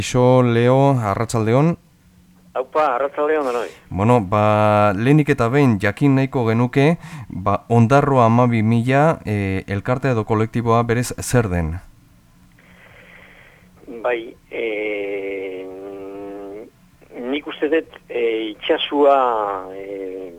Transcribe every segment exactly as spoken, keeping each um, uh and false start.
Iso, Leo, arratsaldeon. Haupa, arratsaldeon da noi. Bueno, ba, lehenik eta behin jakin nahiko genuke, ba, Ondarroa hamabi mila e, elkartea edo kolektiboa berez zer den? Bai, e, nik uste dut e, itxasua e,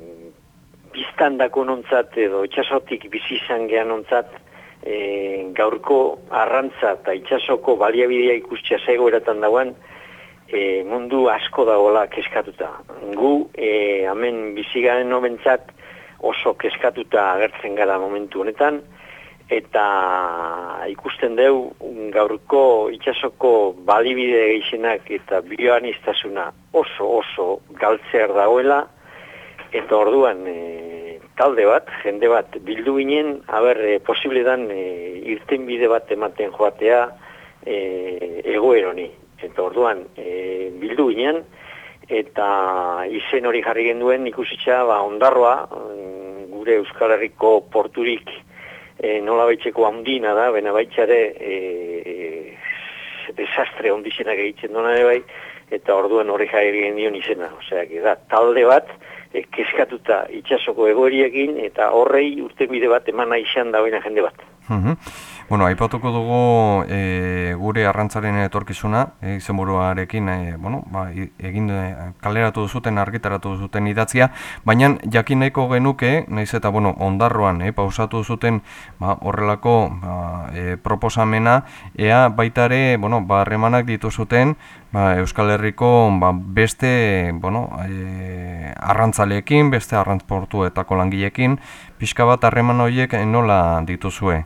biztandako nontzat edo itxasotik bizi izan gehan nontzat e, gaurko arrantza eta itxasoko baliabidea ikustia zegoeratan dauan e, mundu asko dagoela keskatuta. Gu, e, hemen bizigaren nobentzat oso keskatuta agertzen gara momentu honetan, eta ikusten deu gaurko itxasoko balibide gehienak eta bioaniztasuna oso oso galtzear dagoela, eta orduan e, talde bat, jende bat bildu ginen, haber, e, posible dan e, irtenbide bat ematen joatea e, egoeroni. Eta orduan e, bildu ginen, eta izen hori jarri genduen ikusitza ba, Ondarroa, gure Euskal Herriko porturik E, nola baitzeko handina da, bena baitxare e, desastre ondizenak egiten duna ere bai, eta orduan hori jarri gendion izena. Osea, da, talde bat, e, keskatuta itxasoko egoeriekin, eta horrei urtenbide bat eman izan dagoena jende bat. Uhum. Bueno, aipatuko dugu e, gure arrantzaren etorkizuna, e, izenburuarekin, e, bueno, ba, egin e, kaleratu duzuten, argitaratu duzuten idatzia, baina jakin nahiko genuke, naiz eta, bueno, Ondarroan, e, pausatu zuten ba, horrelako ba, e, proposamena, ea baitare, bueno, ba, harremanak dituzuten, ba, Euskal Herriko ba, beste, bueno, e, arrantzaleekin, beste arrantzportuetako langileekin, pixka bat harreman horiek nola dituzue?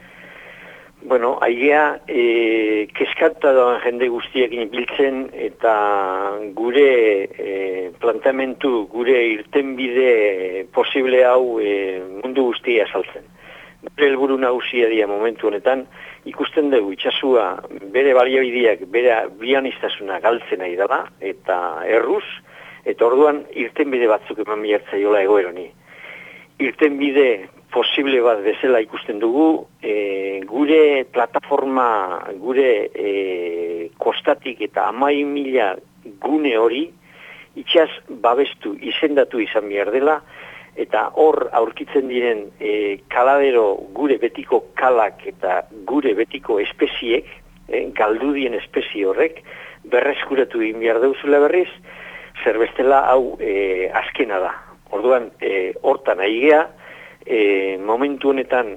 Bueno, aigea, e, keskatuta doan jende guztiekin biltzen eta gure e, plantamentu, gure irtenbide posible hau e, mundu guztia saltzen. Gure helburu nagusia dira momentu honetan, ikusten dugu itxasua bere baliabideak, bere bioaniztasuna galtzen nahi dela, eta erruz, eta orduan irtenbide batzuk eman bihartzaiola egoeroni. Irtenbide posible bat bezala ikusten dugu, e, gure plataforma, gure e, kostatik eta amai mila gune hori itxas babestu izendatu izan behar dela, eta hor aurkitzen diren e, kaladero gure betiko kalak eta gure betiko espeziek, e, galdudien espezie horrek, berreskuratu egin behar deuzula berriz, zer bestela hau e, azkena da. Orduan, e, hortan aigea, E, momentu honetan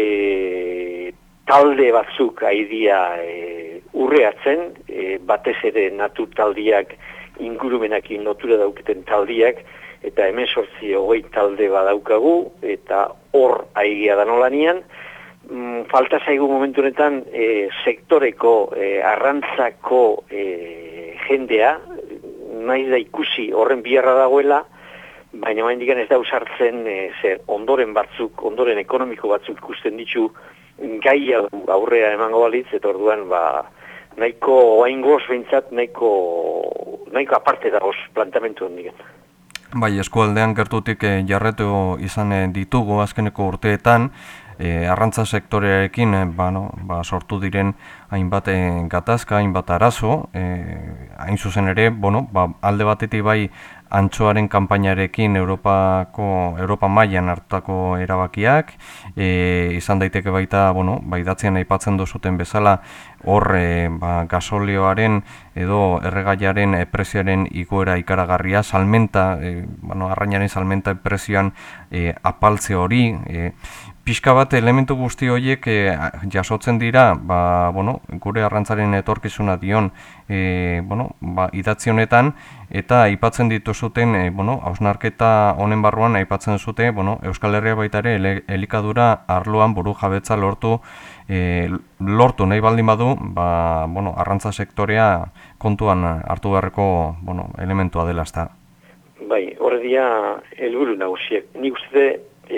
e, talde batzuk aidia e, urreatzen, e, batez ere natur taldiak, ingurumenakin lotura dauketen taldiak, eta hemen sortzi hogei talde badaukagu, eta hor aigea da nolanian. Mm, falta zaigu momentu honetan e, sektoreko, e, arrantzako e, jendea, nahi da ikusi horren biharra dagoela, baina hain digan ez da usartzen e, zer ondoren batzuk, ondoren ekonomiko batzuk ikusten ditu gai aurrea emango balitz, eta orduan ba, nahiko oaingoz behintzat nahiko, nahiko aparte dagoz plantamentu hondigen. Bai, eskualdean gertutik e, jarretu izan e, ditugu azkeneko urteetan, e, arrantza sektorearekin e, ba, no, ba, sortu diren hainbat e, gatazka, hainbat arazo, e, hain zuzen ere, bueno, ba, alde batetik bai antxoaren kanpainarekin Europako, Europa mailan hartutako erabakiak, e, izan daiteke baita, bueno, baidatzean aipatzen duzuten bezala, hor e, ba, gasolioaren edo erregaiaren e, prezioaren igoera ikaragarria, salmenta, e, bueno, arrainaren salmenta prezioan e, apaltze hori, e, pixka bat elementu guzti horiek e, jasotzen dira, ba, bueno, gure arrantzaren etorkizuna dion e, bueno, ba, idatzi honetan, eta aipatzen dituzuten, e, bueno, hausnarketa honen barruan aipatzen zute, bueno, Euskal Herria baita ere elikadura arloan buru jabetza lortu, e, lortu nahi baldin badu, ba, bueno, arrantza sektorea kontuan hartu beharreko, bueno, elementua dela, ezta. Bai, horre dia helburu nagusiek. Nik uste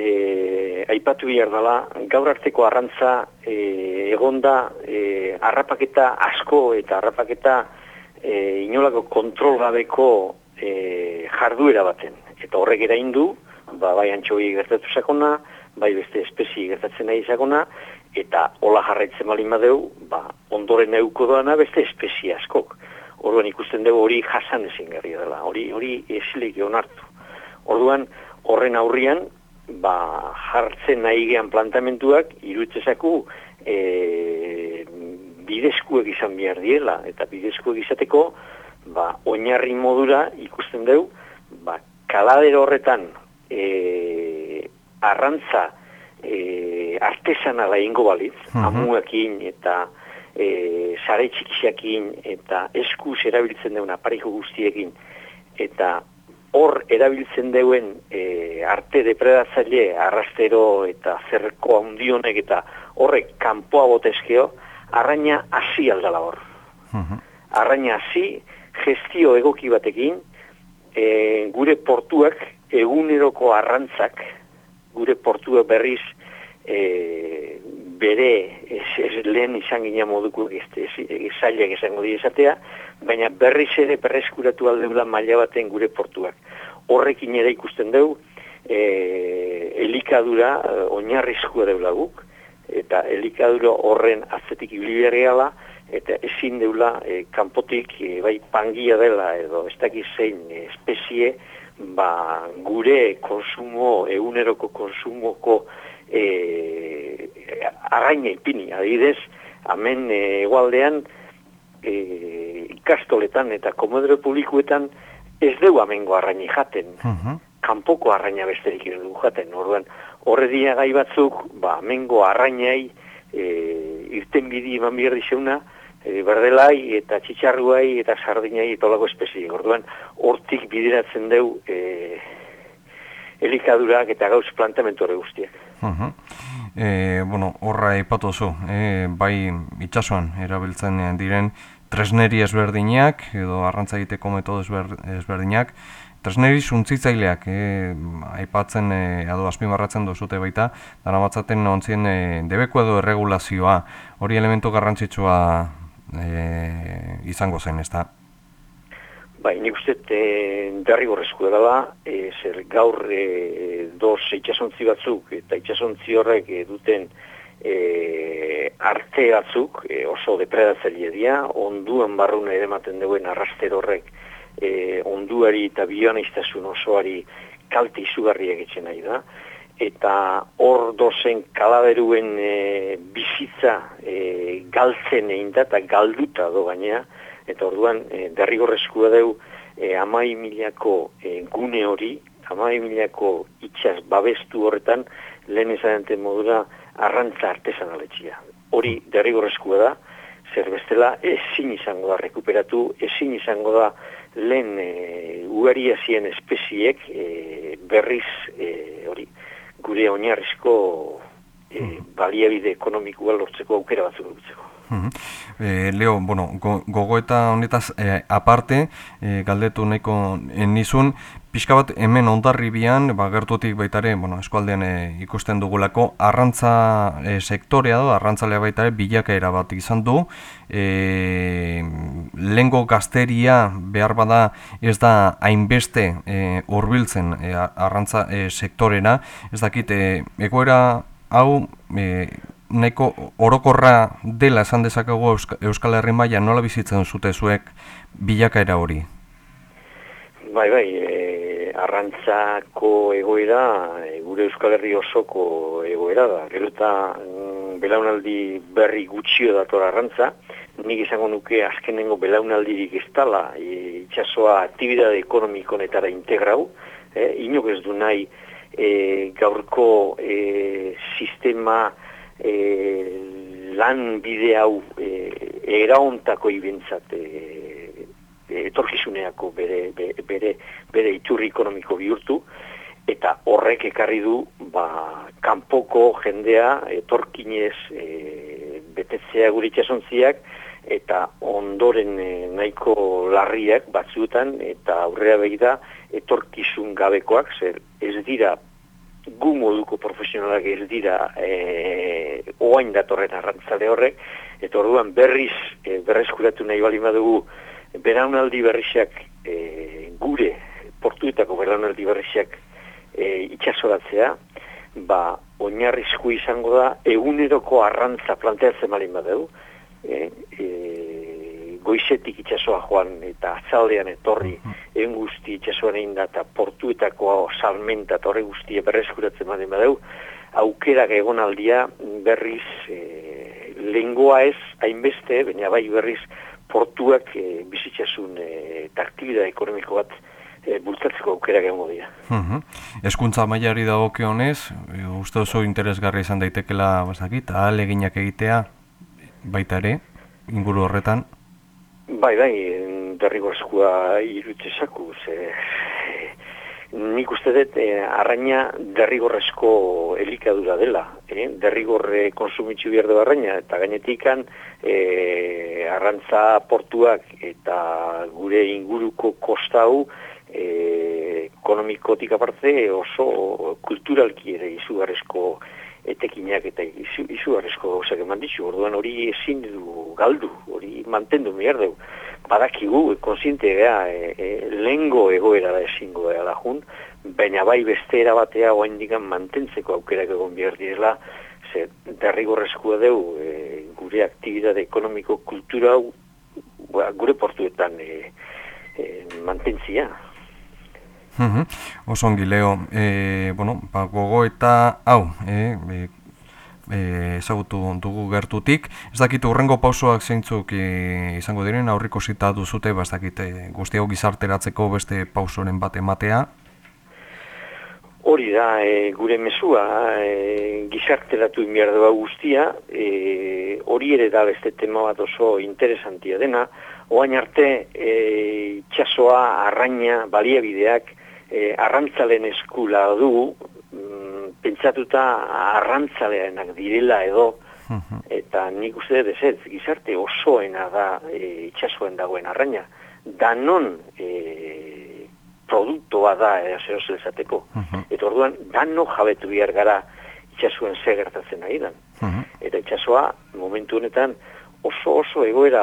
E, aipatu behar dela, gaur arteko arrantza e, egonda e, harrapaketa asko eta harrapaketa e, inolako kontrol gabeko e, jarduera baten. Eta horrek eraindu, ba, bai antxoi gertatu sakona, bai beste espezie gertatzen nahi sakona, eta hola jarraitzen balin badeu, ba, ondoren euko doana beste espezie askok. Orduan ikusten dugu hori jasan ezingarria dela, hori hori esilegi onartu. Orduan horren aurrian, ba, jartzen nahi gehan plantamentuak iruditzezaku e, bidezkuek izan behar diela, eta bidezkuek izateko, ba, oinarri modura ikusten dugu, ba, kaladero horretan e, arrantza e, artesanala ingo balitz, uh-huh. amuekin eta e, sare txikiakin eta eskuz erabiltzen duen apariko guztiekin, eta hor erabiltzen duen e, arte depredatzaile, arrastero eta zerko handionek eta horrek kanpoa botezkeo, arraina hasi aldala hor. Uh-huh. Arraina hasi, gestio egoki batekin, e, gure portuak, eguneroko arrantzak, gure portuak berriz e, bere ez, ez lehen izan gina moduko zailak esango esatea, baina berriz ere berreskuratu aldeula maila baten gure portuak. Horrekin ere ikusten dugu, e, elikadura e, oinarrizkoa deula guk, eta elikadura horren atzetik ibiliberreala, eta ezin deula e, kanpotik e, bai pangia dela edo ez dakiz zein e, espezie, ba, gure konsumo, eguneroko konsumoko e, arraina ipini. Adibidez, hemen e, egualdean e, ikastoletan eta komodero publikoetan ez dugu amengo arraini jaten. Uh-huh. Kanpoko arraina besterik dugu jaten. Orduan, horre dira gai batzuk, ba, amengo arrainai e, irten bidi eman behar dizeuna, e, berdelai eta txitxarruai eta sardinai eta olako espezie. Orduan, hortik bideratzen deu e, elikadurak eta gauz plantamentu hori guztiak. Uh-huh. E, bueno, horra ipatu zu, e, bai itxasuan erabiltzen diren tresneri ezberdinak edo arrantza egiteko metodo ezberdinak, tresneri suntzitzaileak e, aipatzen e, edo azpimarratzen duzute baita, daramatzaten ontzien e, debeko edo erregulazioa, hori elementu garrantzitsua e, izango zen, ez da? Bai, nik uste e, derrigorrezko dela, e, zer gaur e, dos itxasontzi batzuk eta itxasontzi horrek e, duten e, arte batzuk e, oso depredatzaile dira, onduan barruna edematen duen arraster horrek e, onduari eta bioaniztasun osoari kalte izugarriak etxen nahi da, eta hor dozen kalaberuen e, bizitza e, galtzen egin da eta galduta do gainea, eta orduan e, derrigorrezkoa deu e, amai milako e, gune hori, amai milako itxas babestu horretan, lehen ezadenten modura arrantza artesanaletxia. Hori derrigorrezkoa da, zer bestela ezin izango da rekuperatu, ezin izango da lehen e, ugaria zien espeziek e, berriz e, hori gure oinarrizko e, baliabide ekonomikoa lortzeko aukera batzuk dutzeko. Uh-huh. Eh, Leo, bueno, go, gogoeta honetaz eh, aparte, eh, galdetu nahiko nizun, pixka bat hemen Hondarribian, ba, gertutik baitare, bueno, eskualdean eh, ikusten dugulako, arrantza eh, sektorea do, arrantzalea baitare bilakaera bat izan du, eh, lengo gazteria behar bada ez da hainbeste eh, hurbiltzen eh, arrantza eh, sektorena, ez dakit, eh, egoera hau, eh, nahiko orokorra dela esan dezakegu Euskal Herri mailan nola bizitzen zute zuek bilakaera hori? Bai, bai, e, arrantzako egoera, e, gure Euskal Herri osoko egoera da. Gero eta mm, belaunaldi berri gutxio dator arrantza, nik izango nuke azkenengo belaunaldirik ez dala, e, itxasoa aktibidade ekonomikonetara integrau, e, inok ez du nahi e, gaurko e, sistema E, lan bide hau e, eraontako ibentzat e, e, etorkizuneako bere, bere, bere iturri ekonomiko bihurtu, eta horrek ekarri du ba, kanpoko jendea etorkinez e, betetzea gure itxasontziak, eta ondoren e, nahiko larriak batzuetan, eta aurrera begira etorkizun gabekoak, zer ez dira gu moduko profesionalak ez dira e, oain datorren arrantzale horrek, eta orduan berriz e, berreskuratu nahi bali badugu belaunaldi berriak e, gure portuetako belaunaldi berriak e, itxasoratzea, ba, oinarrizko izango da eguneroko arrantza planteatzen malin badeu, e, e, goizetik itsasoa joan eta atzaldean etorri egin guzti itsasoan egin da eta portuetako salmenta eta horre guztia berreskuratzen malin badeu, aukerak egonaldia berriz e, lengoa ez hainbeste, baina bai berriz portuak e, bizitzasun e, eta aktibidade ekonomiko bat e, bultzatzeko aukerak egongo dira. Uh-huh. Eskuntza mailari dagokionez, e, uste oso interesgarri izan daitekela bazakit, ahaleginak egitea baita ere, inguru horretan. Bai, bai, derrigorrezkoa irutzezaku, ze nik uste dut eh, arraina derrigorrezko elikadura dela, eh? derrigorre konsumitzu behar du arraina, eta gainetikan eh, arrantza portuak eta gure inguruko kosta hau eh, ekonomikotik aparte oso kulturalki ere izugarrezko etekinak eta izu, izugarrezko gauzak eman ditu, orduan hori ezin du galdu, hori mantendu behar dugu. Badakigu, konsiente gara, e, e, lehengo egoera da ezingo gara da jun, baina bai beste erabatea oain digan mantentzeko aukerak egon behar direla, ze derrigorrezkoa dugu e, gure aktibidade ekonomiko kultura gure portuetan e, e, mantentzia. Uh-huh. Oso ongi, Leo, e, bueno, ba, gogo eta hau, e, e, e, ezagutu dugu gertutik. Ez dakit urrengo pausoak zeintzuk e, izango diren, aurriko zita duzute, ba, ez dakit e, guzti hau gizarteratzeko beste pausoren bat ematea. Hori da, e, gure mezua, e, gizarteratu inbiardua guztia, e, hori ere da beste tema bat oso interesantia dena, oain arte e, itxasoa, arraina, baliabideak, E, arrantzalen eskula dugu, mm, pentsatuta arrantzaleanak direla edo, uh-huh. eta nik uste dut ez, gizarte osoena da e, itxasoen dagoen arraina. Danon e, produktoa da zer esateko. Uh-huh. Eta orduan, dano jabetu behar gara itxasoen ze gertatzen nahi dan. Uh-huh. Eta itxasoa, momentu honetan, oso oso egoera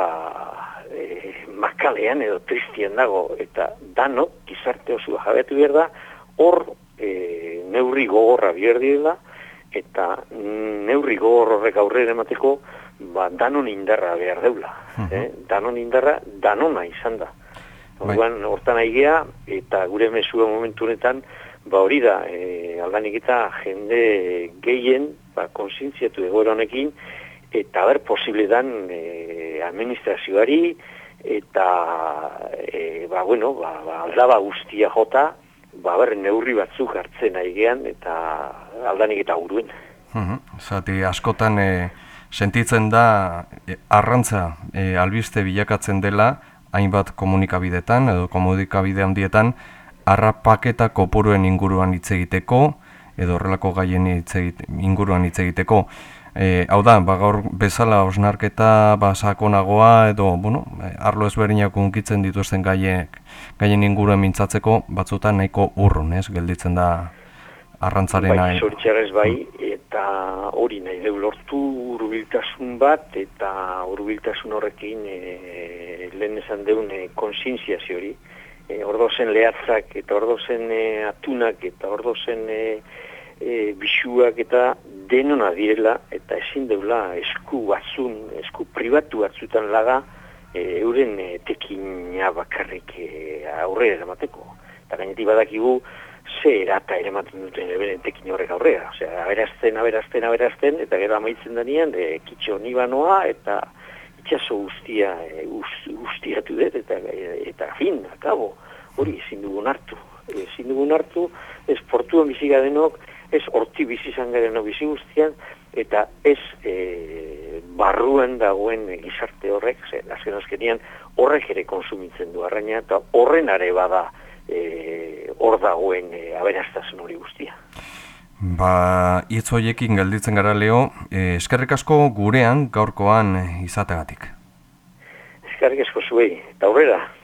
E, makalean edo tristian dago, eta dano, gizarte oso jabetu behar da, hor e, neurri gogorra behar dira, eta neurri gogor horrek aurrera emateko, ba, danon indarra behar deula. Uh-huh. eh? Danon indarra, danona izan da. Horban, hortan aigea, eta gure mesua momentu honetan, ba hori da, e, aldanik eta jende gehien, ba, konsientziatu egoera honekin, eta ber posible dan e, administrazioari eta e, ba, bueno, ba, ba, aldaba guztia jota, ba, ber neurri batzuk hartzen aigean eta aldanik eta uruen. Uh-huh. Zati, askotan e, sentitzen da e, arrantza e, albiste bilakatzen dela hainbat komunikabidetan edo komunikabide handietan harrapaketa kopuruen inguruan hitz egiteko edo horrelako gaien hitz inguruan hitz egiteko. E, hau da, ba, gaur bezala osnarketa ba, sakonagoa edo, bueno, arlo ezberdinak unkitzen dituzten gaiek, gaien inguruen mintzatzeko batzutan nahiko urrun, ez, gelditzen da arrantzarena. Bai, zoritxarrez bai, eta hori nahi deu lortu hurbiltasun bat, eta hurbiltasun horrekin e, lehen esan deun e, konsientziazio hori. E, ordozen lehatzak, eta ordozen e, atunak, eta ordozen e, e, bisuak, eta denona direla, eta ezin deula esku batzun, esku pribatu batzutan laga, e, euren e, tekina bakarrik e, aurrera eramateko. Eta gainetik badakigu, ze erata eramaten duten eberen tekin horrek aurrera. Osea, aberazten, aberazten, aberazten, eta gero amaitzen denean, e, kitxo nibanoa, eta itxaso guztia, e, guztiatu dut, eta, eta fin, akabo, hori ezin dugun hartu. Ezin dugun hartu, ez portuan biziga denok, ez horti bizi izan gareno bizi guztian, eta ez e, barruan dagoen gizarte horrek, ze, azken azkenian horrek ere konsumitzen du arraina, eta horren are bada e, hor dagoen e, aberaztasun hori guztia. Ba, hitz horiekin gelditzen gara, Leo, e, eskerrik asko gurean gaurkoan izategatik. Eskerrik asko zuei, eta aurrera.